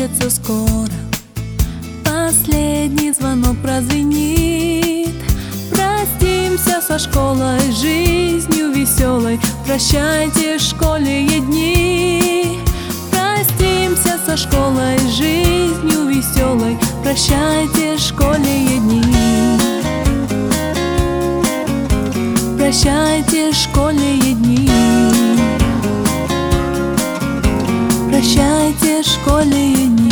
кончатся скоро. Последний звонок прозвенит. Простимся со школой, жизнью веселой. Прощайте, школьные дни. Простимся со школой, жизнью веселой. Прощайте, школьные дни. Прощайте, школьные дни. Прощайте, школьные дни.